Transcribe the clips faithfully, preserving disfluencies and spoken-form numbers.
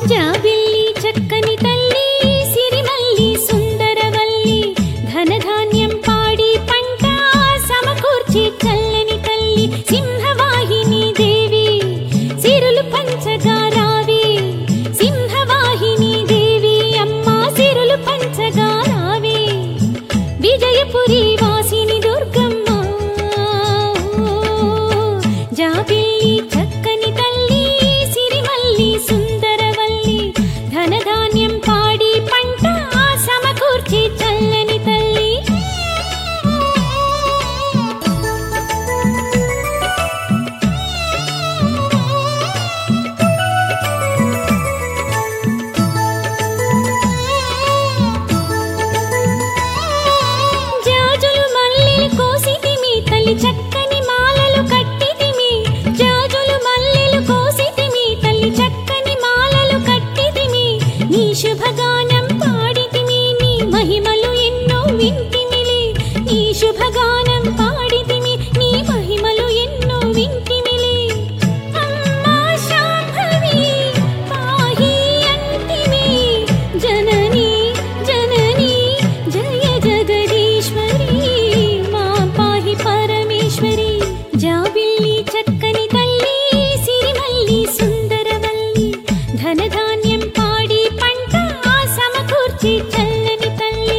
జాబిల్లి చక్కని తల్లి సిరిమల్లి సుందరవల్లి ధనధాన్యం పాడి పంట సమకూర్చి చల్లని తల్లి సింహవాహిని దేవి సిరులు పంచగా రావే సింహవాహిని దేవి అమ్మా సిరులు పంచగా రావే విజయపురి వాసిని దుర్గమ్మ జాబిల్లి చక్కని తల్లి సిరిమల్లి సుందరవల్లి ధనధాన్యం పాడి పంట సమకూర్చి చల్లని తల్లి జాజులు మల్లెలు కోసితిమి తల్లి చక్కని మాలలు కట్టితిమి జాజులు మల్లెలు కోసితిమి తల్లి చక్కని మాలలు కట్టితిమి నీ శుభగానం పాడితిమి నీ మహిమలు ఎన్నో వింటిమిలి నీ శుభగానం పాడితిమి నీ మహిమలు ఎన్నో వింటిమిలి అమ్మా శాంభవి పాహి అంటిమి జనని జనని జయ జగదీశ్వరి మా పాహి పరమేశ్వరి జాబిల్లి చక్కని తల్లి సిరిమల్లి సుందరవల్లి ధనధాన్యం పాడి పంట సమకూర్చి చల్లని తల్లి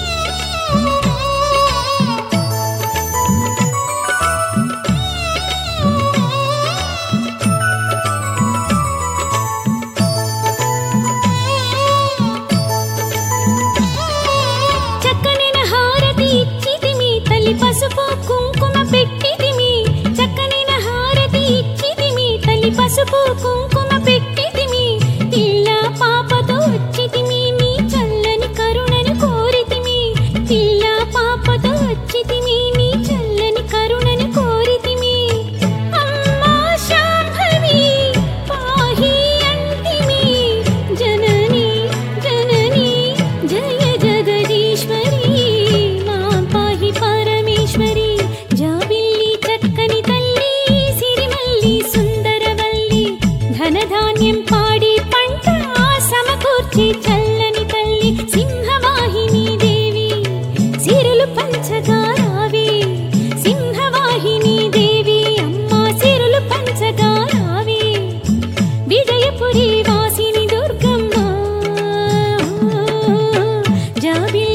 చక్కనైన హారతి ఇచ్చితిమి తల్లి పసుపు కుంకుమ పెట్టితిమి చక్కనైన హారతి ఇచ్చితిమి తల్లి పసుపు కుంకుమ పెట్టితిమి పిల్ల పాపతో వచ్చితిమి నీ చల్లని కరుణను కోరితిమి పిల్ల పాపతో వచ్చితిమి నీ చల్లని కరుణను కోరితిమి అమ్మా శాంభవి పాహి అంటిమి జనని జనని జయ జగదీశ్వరి మా పాహి పరమేశ్వరి జాబిల్లి చక్కని తల్లి సిరిమల్లి సుందరవల్లి ధనధాన్యం పాడి పంట సమకూర్చి చల్లని తల్లి సింహవాహిని దేవి సిరులు పంచగా రావే సింహవాహిని దేవి అమ్మా సిరులు పంచగా రావే విజయపురి వాసిని దుర్గమ్మ జాబి